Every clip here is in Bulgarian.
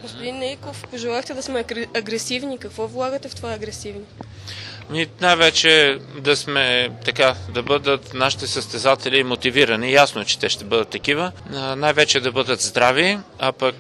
Господин Нейков, пожелахте да сме агресивни. Какво влагате в това агресивни? Най-вече да сме така, да бъдат нашите състезатели мотивирани. Ясно е, че те ще бъдат такива. Най-вече да бъдат здрави, а пък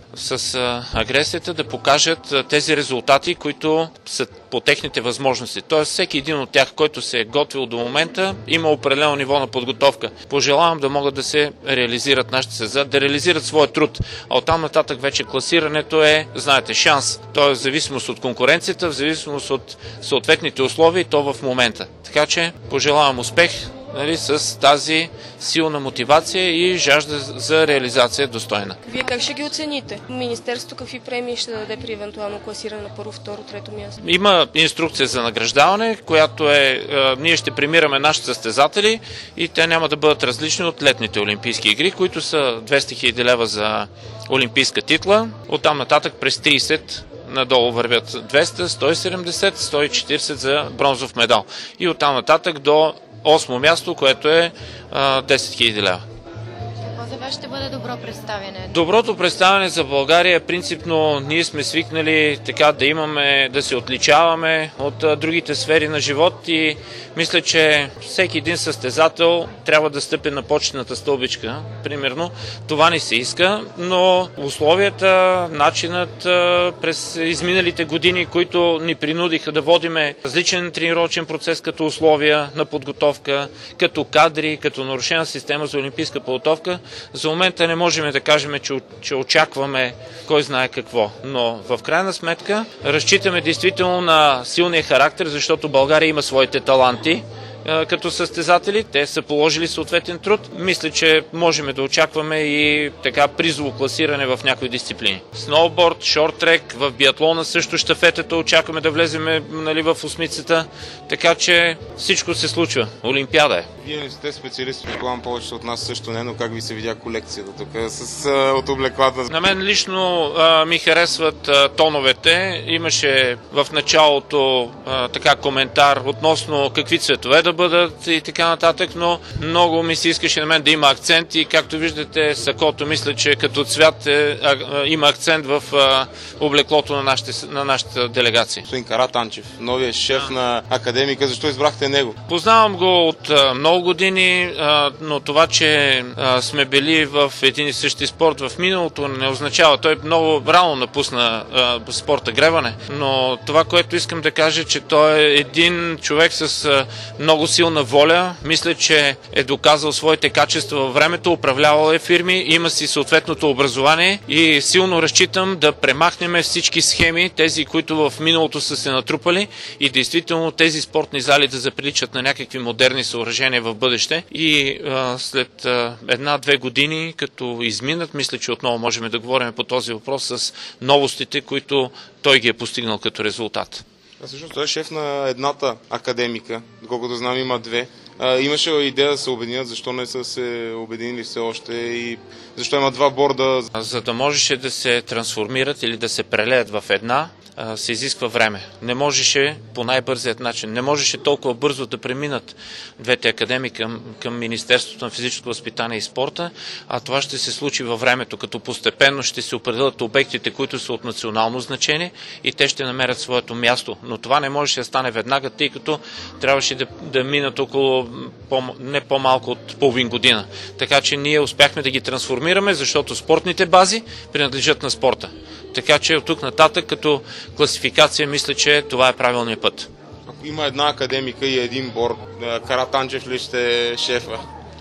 с агресията да покажат тези резултати, които са по техните възможности. Тоест всеки един от тях, който се е готвил до момента, има определено ниво на подготовка. Пожелавам да могат да се реализират нашите състезатели, да реализират своя труд. А оттам нататък вече класирането е, знаете, шанс. То е в зависимост от конкуренцията, в зависимост от съответните условия и то в момента. Така че пожелавам успех, нали, с тази силна мотивация и жажда за реализация достойна. Вие как ще ги оцените? Министерството какви премии ще даде при евентуално класиране на първо, второ, трето място? Има инструкция за награждаване, която ние ще премираме нашите състезатели и те няма да бъдат различни от летните олимпийски игри, които са 200 000 лева за олимпийска титла. Оттам нататък през 30 надолу вървят 200, 170, 140 за бронзов медал. И оттам нататък до 8 място, което е 10 000 лева. Какво за вас ще бъде добро представяне? Доброто представяне за България, принципно ние сме свикнали така да имаме, да се отличаваме от другите сфери на живот и мисля, че всеки един състезател трябва да стъпи на почетната стълбичка. Примерно, това не се иска, но условията, начинът през изминалите години, които ни принудиха да водиме различен тренировъчен процес като условия на подготовка, като кадри, като нарушена система за олимпийска подготовка, за момента не можем да кажем, че очакваме кой знае какво. Но в крайна сметка разчитаме действително на силния характер, защото България има своите таланти като състезатели. Те са положили съответен труд. Мисля, че можем да очакваме и така призово класиране в някои дисциплини. Сноуборд, шорт-трек, в биатлона също щафетата очакваме да влеземе, нали, в осмицата. Така че всичко се случва. Олимпиада е. Вие не сте специалист, предполагам повече от нас също не, но как ви се видя колекцията тук от облеклата? На мен лично ми харесват тоновете. Имаше в началото така коментар относно какви цветове да бъдат и така нататък, но много ми се искаше на мен да има акцент и както виждате сакото, мисля, че като цвят има акцент в облеклото на нашата делегация. Господин Каратанчев, новия шеф на Академика, защо избрахте него? Познавам го от много години, но това, че сме били в един и същи спорт в миналото, не означава. Той много рано напусна спорта гребане, но това, което искам да кажа, че той е един човек с много силна воля. Мисля, че е доказал своите качества във времето, управлявал е фирми, има си съответното образование и силно разчитам да премахнем всички схеми, тези, които в миналото са се натрупали и действително тези спортни зали да заприличат на някакви модерни съоръжения в бъдеще. И след 1-2 години, като изминат, мисля, че отново можем да говорим по този въпрос с новостите, които той ги е постигнал като резултат. Всъщност той е шеф на едната Академика, доколкото знам има две. Имаше идея да се обединят, защо не са се обединили все още и защо има два борда? За да можеше да се трансформират или да се прелеят в една, се изисква време. Не можеше по най-бързият начин. Не можеше толкова бързо да преминат двете академии към Министерството на физическо възпитание и спорта, а това ще се случи във времето, като постепенно ще се определят обектите, които са от национално значение и те ще намерят своето място. Но това не можеше да стане веднага, тъй като трябваше да минат около не по-малко от половин година. Така че ние успяхме да ги трансформираме, защото спортните бази принадлежат на спорта. Така че от тук нататък като класификация мисля, че това е правилният път. Ако има една академика и един борд, Каратанчев ли ще е шефа?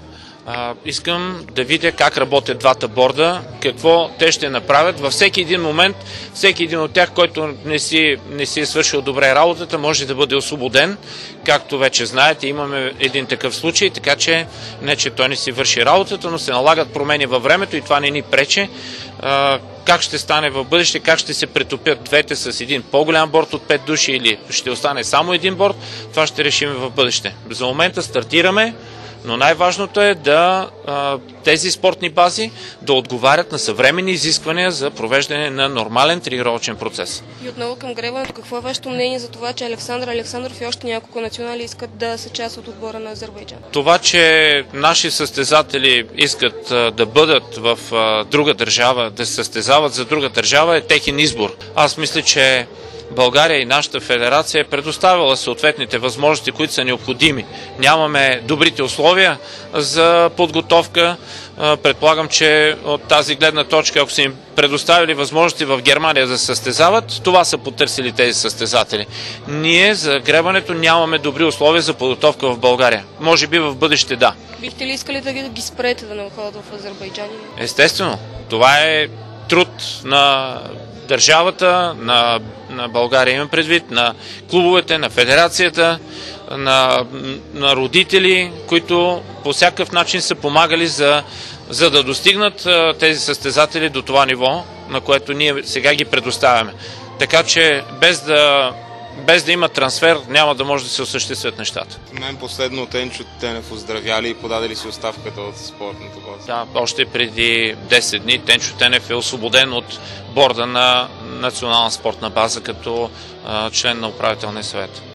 Искам да видя как работят двата борда, какво те ще направят. Във всеки един момент, всеки един от тях, който не си е свършил добре работата, може да бъде освободен. Както вече знаете, имаме един такъв случай, така че не, че той не си върши работата, но се налагат промени във времето и това не ни пречи. Как ще стане в бъдеще, как ще се претопят двете с един по-голям борд от 5 души или ще остане само един борд, това ще решим в бъдеще. За момента стартираме, Но най-важното е да тези спортни бази да отговарят на съвременни изисквания за провеждане на нормален тренировъчен процес. И отново към гребането, какво е вашето мнение за това, че Александър Александров и още няколко национали искат да са част от отбора на Азербайджан? Това, че наши състезатели искат да бъдат в друга държава, да се състезават за друга държава, е техен избор. Аз мисля, че България и нашата федерация е предоставила съответните възможности, които са необходими. Нямаме добрите условия за подготовка. Предполагам, че от тази гледна точка, ако са им предоставили възможности в Германия да се състезават, това са потърсили тези състезатели. Ние за гребането нямаме добри условия за подготовка в България. Може би в бъдеще да. Бихте ли искали да ги спрете да не ходят в Азербайджан? Естествено. Това е труд на държавата, на България имам предвид, на клубовете, на федерацията, на родители, които по всякакъв начин са помагали за да достигнат тези състезатели до това ниво, на което ние сега ги предоставяме. Така че без да има трансфер, няма да може да се осъществят нещата. Мен последно Тенчо Тенев оздравяли и подадели си оставката от спортната база. Да, още преди 10 дни Тенчо Тенев е освободен от борда на Национална спортна база като член на управителния съвет.